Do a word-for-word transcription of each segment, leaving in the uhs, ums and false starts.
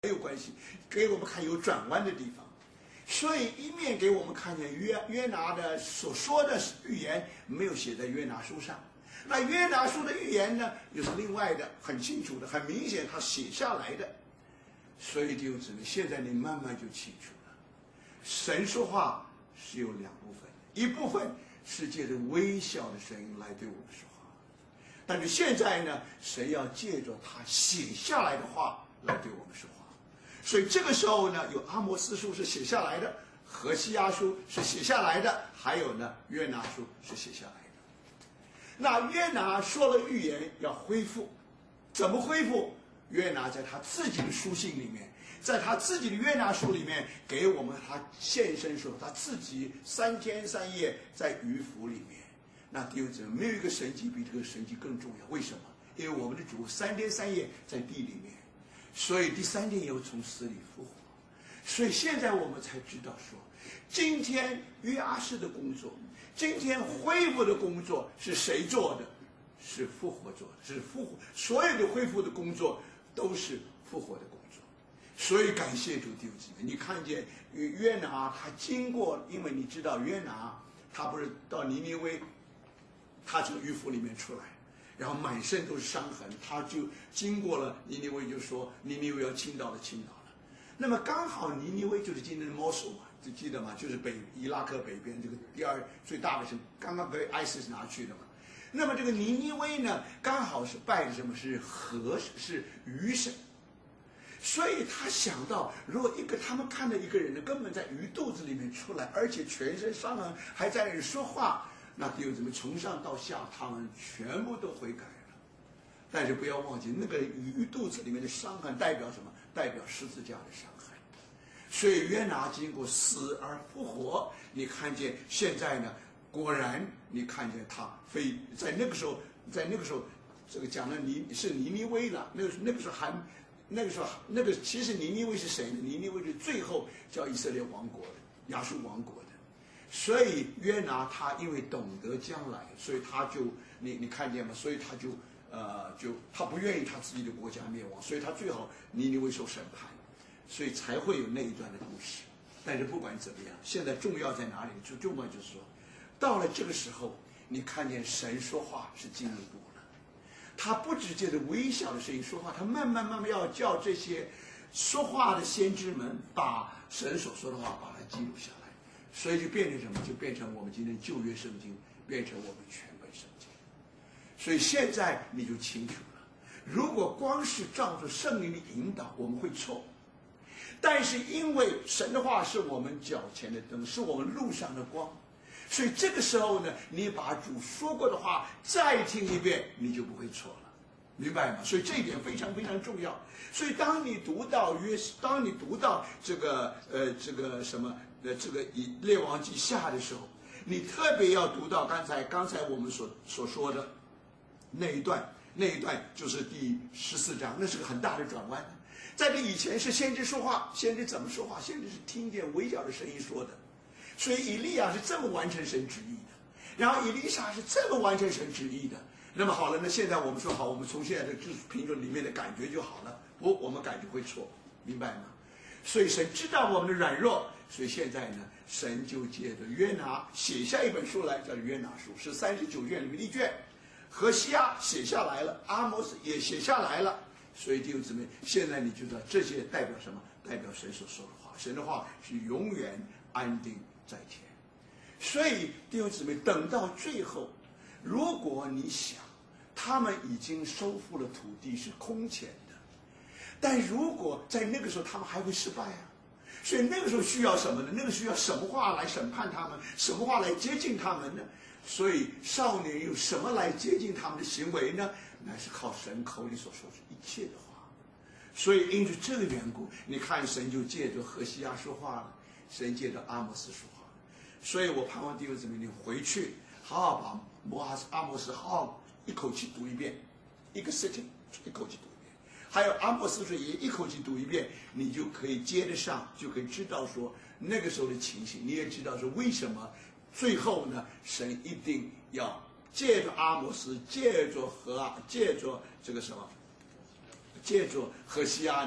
没有关系，给我们看有转弯的地方。所以一面给我们看见约约拿的所说的预言没有写在约拿书上，那约拿书的预言呢，又是另外的，很清楚的，很明显他写下来的。所以弟兄姊妹，现在你慢慢就清楚了，神说话是有两部分，一部分是借着微小的声音来对我们说话，但是现在呢，神要借着他写下来的话来对我们说话。所以这个时候呢，有阿摩斯书是写下来的，何西阿书是写下来的，还有呢约拿书是写下来的。那约拿说了预言要恢复，怎么恢复？约拿在他自己的书信里面，在他自己的约拿书里面给我们他现身说他自己三天三夜在鱼腹里面。那弟兄姊妹，没有一个神迹比这个神迹更重要。为什么？因为我们的主三天三夜在地里面，所以第三天又从死里复活。所以现在我们才知道说，今天约阿施的工作，今天恢复的工作是谁做的？是复活做的，是复活。所有的恢复的工作都是复活的工作。所以感谢主弟兄姊妹，你看见约拿他经过，因为你知道约拿他不是到尼尼微，他从鱼腹里面出来，然后满身都是伤痕，他就经过了尼尼微，就说尼尼微要倾倒了，倾倒了。那么刚好尼尼微就是今天的摩苏嘛，就记得吗？就是北伊拉克北边这个第二最大的城，刚刚被 I S I S 拿去的嘛。那么这个尼尼微呢，刚好是拜的什么？是河，是鱼神。所以他想到，如果一个他们看到一个人呢，根本在鱼肚子里面出来，而且全身伤痕，还在那里说话，那弟兄姊妹，从上到下，他们全部都悔改了。但是不要忘记，那个鱼肚子里面的伤痕代表什么？代表十字架的伤痕。所以约拿经过死而复活，你看见现在呢？果然，你看见他非在那个时候，在那个时候，这个讲的尼是尼尼微了。那个那个时候还，那个时候那个其实尼尼微是谁呢？尼尼微是最后叫以色列王国的亚述王国的。所以约拿他因为懂得将来，所以他就你你看见吗？所以他就呃就他不愿意他自己的国家灭亡，所以他最好尼尼微受审判，所以才会有那一段的故事。但是不管怎么样，现在重要在哪里？就重要就是说。到了这个时候，你看见神说话是进一步了，他不只借着微小的声音说话，他慢慢慢慢要叫这些说话的先知们把神所说的话把它记录下来，所以就变成什么？就变成我们今天旧约圣经，变成我们全本圣经。所以现在你就清楚了，如果光是照着圣灵的引导，我们会错。但是因为神的话是我们脚前的灯，是我们路上的光。所以这个时候呢，你把主说过的话再听一遍，你就不会错了，明白吗？所以这一点非常非常重要。所以当你读到约，当你读到这个呃这个什么呃这个以列王记下的时候，你特别要读到刚才刚才我们所所说的那一段，那一段就是第十四章，那是个很大的转弯。在这以前是先知说话，先知怎么说话？先知是听见微小的声音说的。所以以利亚是这么完成神旨意的，然后以利沙是这么完成神旨意的。那么好了，那现在我们说好，我们从现在的评论里面的感觉就好了。不，我们感觉会错，明白吗？所以神知道我们的软弱，所以现在呢，神就借着约拿写下一本书来，叫约拿书，是三十九卷里面的一卷。何西阿写下来了，阿摩斯也写下来了。所以弟兄姊妹，现在你就知道这些代表什么？代表神所说的话。神的话是永远安定在天。所以弟兄姊妹，等到最后，如果你想他们已经收复了土地是空前的，但如果在那个时候他们还会失败啊，所以那个时候需要什么呢？那个需要什么话来审判他们，什么话来接近他们呢？所以少年用什么来接近他们的行为呢？乃是靠神口里所说的一切的话。所以因着这个缘故，你看神就借着何西阿说话了，神借着阿摩斯说话了。所以我盼望弟兄姊妹，你回去好好把摩阿斯阿摩斯好好一口气读一遍，一个 sitting 一口气读一遍，还有阿摩斯书也一口气读一遍，你就可以接得上，就可以知道说那个时候的情形，你也知道说为什么最后呢，神一定要借着阿摩斯，借着和借着这个什么，借着何西阿呢，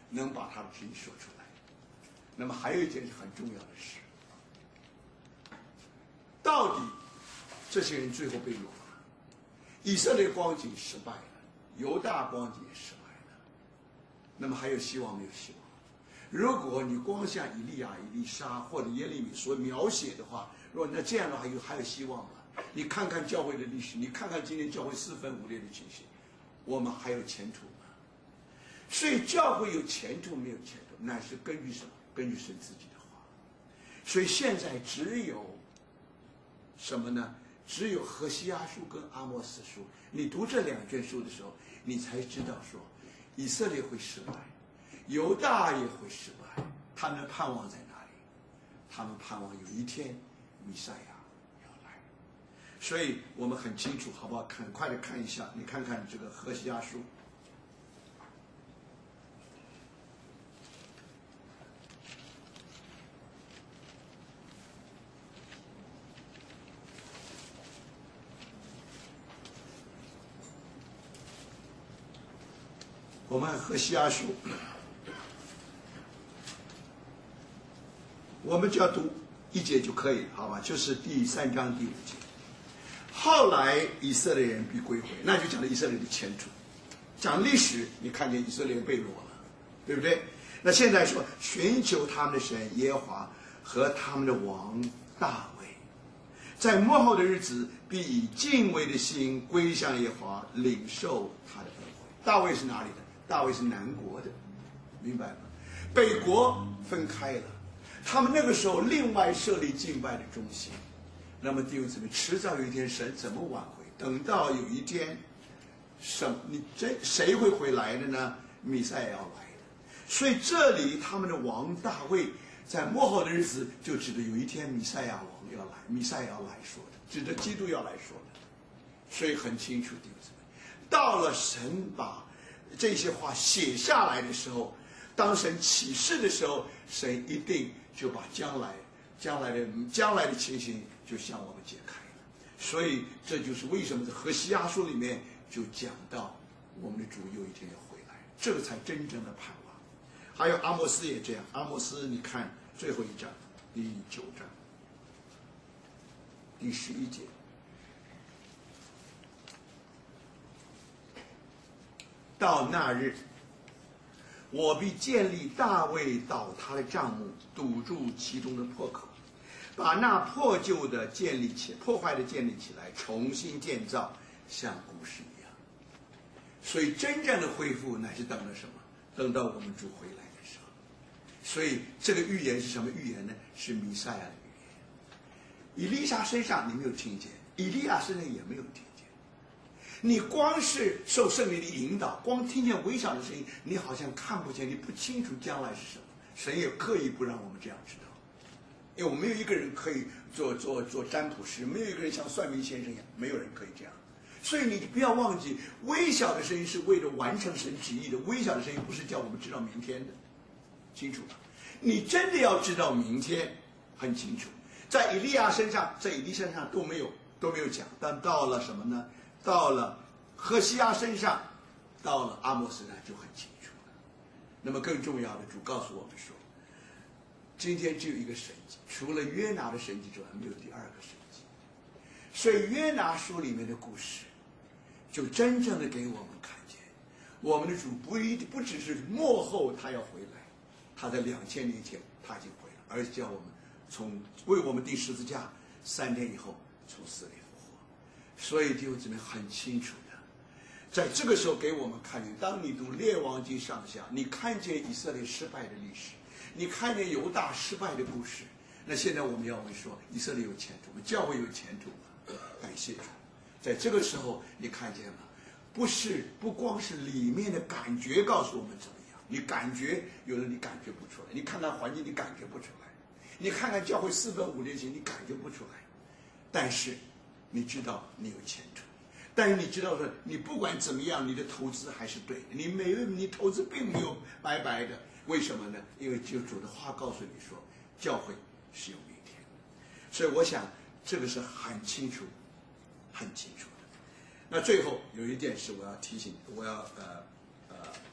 能把他的旨意说出来。那么还有一件很重要的事，到底这些人最后被掳了，以色列光景失败了，犹大光景也失败了，那么还有希望没有希望？如果你光像以利亚、以利沙或者耶利米所描写的话，如果那这样的话有还有希望吗？你看看教会的历史，你看看今天教会四分五裂的情形，我们还有前途吗？所以教会有前途没有前途，那是根据什么？根据神自己的话。所以现在只有什么呢？只有何西阿书跟阿摩斯书，你读这两卷书的时候，你才知道说以色列会失败，犹大也会失败，他们的盼望在哪里？他们盼望有一天弥赛亚要来。所以我们很清楚，好不好？很快的看一下，你看看这个何西阿书。我们何西阿书，我们只要读一节就可以了，好吧？就是第三章第五节。后来以色列人必归回，那就讲了以色列的前途。讲历史，你看见以色列被掳了，对不对？那现在说寻求他们的神耶和华和他们的王大卫，在末后的日子必以敬畏的心归向耶和华，领受他的恩惠。大卫是哪里的？大卫是南国的，明白吗？北国分开了，他们那个时候另外设立敬拜的中心。那么弟兄姊妹，迟早有一天神怎么挽回？等到有一天，什你真谁会回来的呢？弥赛亚要来的。所以这里他们的王大卫在末后的日子就指的有一天弥赛亚王要来，弥赛亚要来说的，指着基督要来说的。所以很清楚，弟兄姊妹，到了神把这些话写下来的时候，当神启示的时候，神一定就把将来、将来的、将来的情形就向我们解开了。所以这就是为什么在何西阿书里面就讲到我们的主有一天要回来，这个才真正的盼望。还有阿摩斯也这样，阿摩斯你看最后一章第九章第十一节。到那日，我必建立大卫倒塌的帐幕，堵住其中的破口，把那破旧的建立起破坏的建立起来，重新建造，像古时一样。所以真正的恢复乃是等了什么？等到我们主回来的时候。所以这个预言是什么预言呢？是弥赛亚的预言。以利沙身上你没有听见，以利亚身上也没有听见。你光是受圣灵的引导，光听见微小的声音，你好像看不见，你不清楚将来是什么。神也刻意不让我们这样知道，因为我们没有一个人可以做做做占卜师，没有一个人像算命先生一样，没有人可以这样。所以你不要忘记，微小的声音是为了完成神旨意的，微小的声音不是叫我们知道明天的，清楚吗？你真的要知道明天，很清楚。在以利亚身上，在以利身上都没有都没有讲，但到了什么呢？到了何西阿身上，到了阿摩斯身上就很清楚了。那么更重要的，主告诉我们说，今天只有一个神迹，除了约拿的神迹之外，没有第二个神迹。所以约拿书里面的故事，就真正的给我们看见，我们的主不一不只是末后他要回来，他在两千年前他已经回来，而且叫我们从为我们钉十字架，三天以后从死里复活。所以弟兄姊妹很清楚的，在这个时候给我们看见，当你读列王记上下，你看见以色列失败的历史，你看见犹大失败的故事，那现在我们要问说，以色列有前途吗？教会有前途吗？感谢主，在这个时候你看见吗？不是不光是里面的感觉告诉我们怎么样，你感觉有的你感觉不出来，你看看环境你感觉不出来，你看看教会四分五裂型你感觉不出来，但是你知道你有前途，但是你知道说，你不管怎么样，你的投资还是对的，你没有你投资并没有白白的，为什么呢？因为只有主的话告诉你说，教会是有明天，所以我想这个是很清楚，很清楚的。那最后有一件事我要提醒，我要呃呃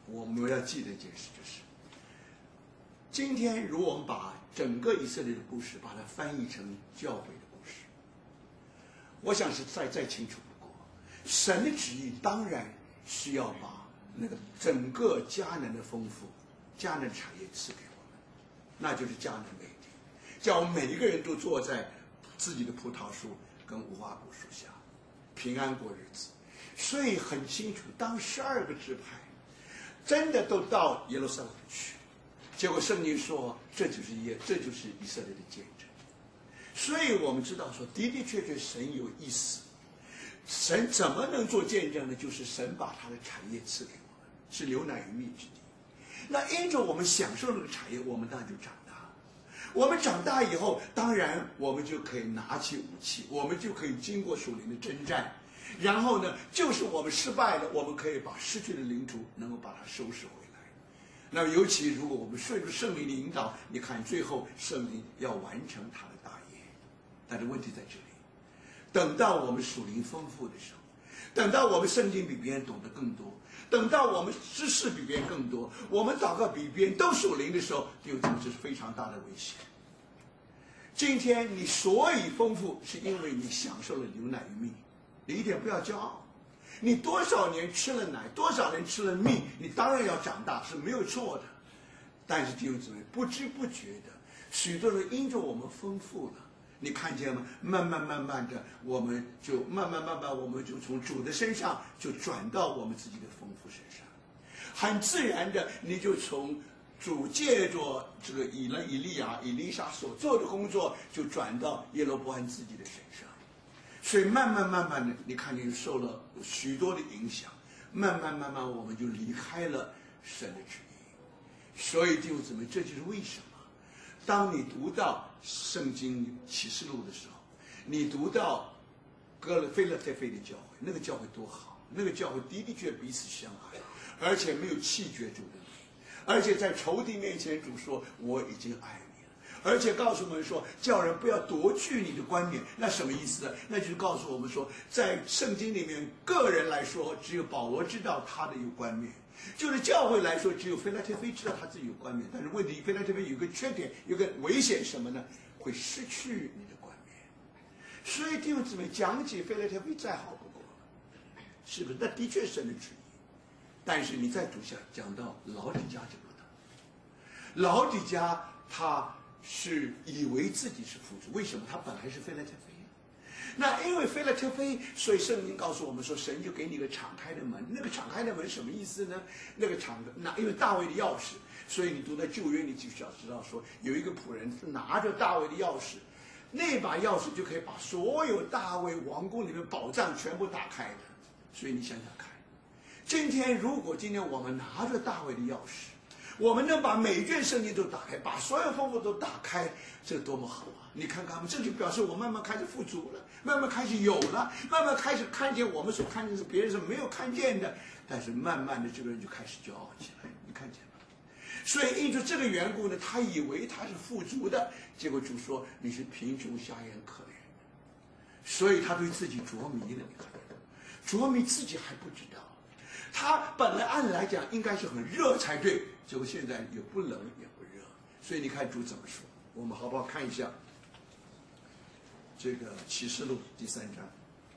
我们要记得一件事，就是今天如果我们把整个以色列的故事把它翻译成教会的故事，我想是再再清楚不过。神的旨意当然是要把那个整个迦南的丰富、迦南的产业赐给我们，那就是迦南美地，叫我们每一个人都坐在自己的葡萄树跟无花果树下，平安过日子。所以很清楚，当十二个支派真的都到耶路撒冷去，结果圣经说这就是耶，这就是以色列的见证。所以我们知道说，的的确确神有意思。神怎么能做见证呢？就是神把他的产业赐给我们，是流奶与蜜之地。那因着我们享受那个产业，我们当然就长大。我们长大以后，当然我们就可以拿起武器，我们就可以经过属灵的征战。然后呢，就是我们失败了，我们可以把失去的领土能够把它收拾回来。那么尤其如果我们顺着圣灵的引导，你看最后圣灵要完成他的大业。但是问题在这里，等到我们属灵丰富的时候，等到我们圣经比别人懂得更多，等到我们知识比别人更多，我们祷告比别人都属灵的时候，就这是非常大的危险。今天你所以丰富，是因为你享受了牛奶与蜜，你一点不要骄傲。你多少年吃了奶，多少年吃了蜜，你当然要长大，是没有错的。但是弟兄姊妹，不知不觉的，许多人因着我们丰富了，你看见吗？慢慢慢慢的，我们就慢慢慢慢，我们就从主的身上就转到我们自己的丰富身上，很自然的，你就从主借着这个以了以利亚、以利沙所做的工作，就转到耶罗波安自己的身上。所以慢慢慢慢的，你看见受了许多的影响，慢慢慢慢我们就离开了神的旨意。所以弟兄姊妹，这就是为什么当你读到圣经启示录的时候，你读到哥勒菲勒特菲的教会，那个教会多好，那个教会的的确彼此相爱，而且没有弃绝主的名，而且在仇敌面前主说我已经爱你了，而且告诉我们说叫人不要夺去你的冠冕。那什么意思呢？那就是告诉我们说，在圣经里面个人来说，只有保罗知道他的有冠冕，就是教会来说，只有菲拉特菲知道他自己有冠冕。但是问题，菲拉特菲有个缺点，有个危险什么呢？会失去你的冠冕。所以弟兄姊妹，讲起菲拉特菲再好不过了，是不是？那的确是神的旨意。但是你再读下讲到老底嘉就不同，老底嘉他是以为自己是富足，为什么？他本来是菲拉特菲。那因为菲拉特菲，所以圣经告诉我们说，神就给你一个敞开的门。那个敞开的门什么意思呢？那个敞，那因为大卫的钥匙，所以你读在旧约，你就需要知道说，有一个仆人是拿着大卫的钥匙，那把钥匙就可以把所有大卫王宫里面宝藏全部打开的。所以你想想看，今天如果今天我们拿着大卫的钥匙，我们能把每一卷圣经都打开，把所有丰富都打开，这多么好啊！你看看，这就表示我慢慢开始富足了，慢慢开始有了，慢慢开始看见我们所看见是别人是没有看见的，但是慢慢的这个人就开始骄傲起来，你看见吗？所以因着这个缘故呢，他以为他是富足的，结果主说你是贫穷瞎眼可怜的，所以他对自己着迷了，你看见吗？着迷自己还不知道。他本来按理来讲应该是很热才对，结果现在也不冷也不热。所以你看主怎么说，我们好不好看一下这个启示录第三章。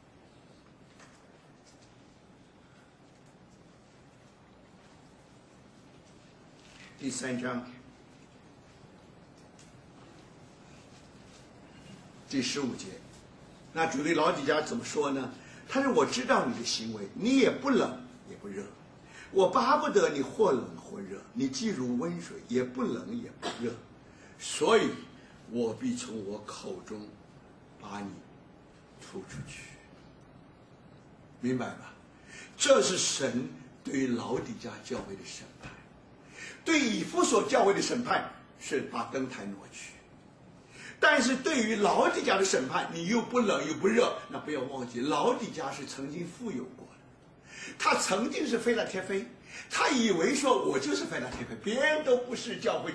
第三章第十五节，那主对老底嘉怎么说呢？他说我知道你的行为，你也不冷也不热，我巴不得你或冷或热，你既如温水，也不冷也不热，所以我必从我口中把你吐出去。明白吧？这是神对于老底嘉教会的审判。对以弗所教会的审判是把灯台挪去，但是对于老底嘉的审判，你又不冷又不热，那不要忘记，老底嘉是曾经富有过的，他曾经是菲拉铁菲，他以为说我就是菲拉铁菲，别人都不是教会